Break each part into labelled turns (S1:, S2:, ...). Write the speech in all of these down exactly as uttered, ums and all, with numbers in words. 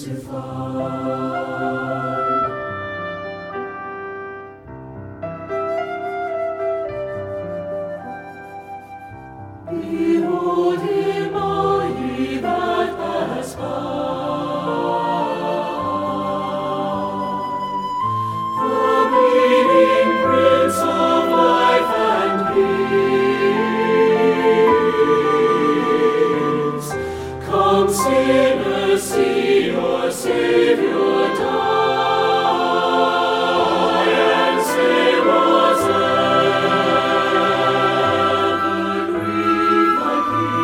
S1: Behold him, all ye that pass by. The bleeding Prince of life and peace. Come, sinners, see your Savior die, and say, was ever grieved thy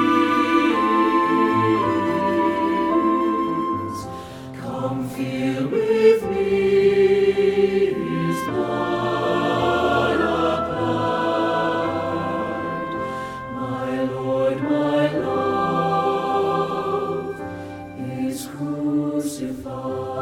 S1: peace? Come, feel with me his blood applied. My Lord, my love, is crucified.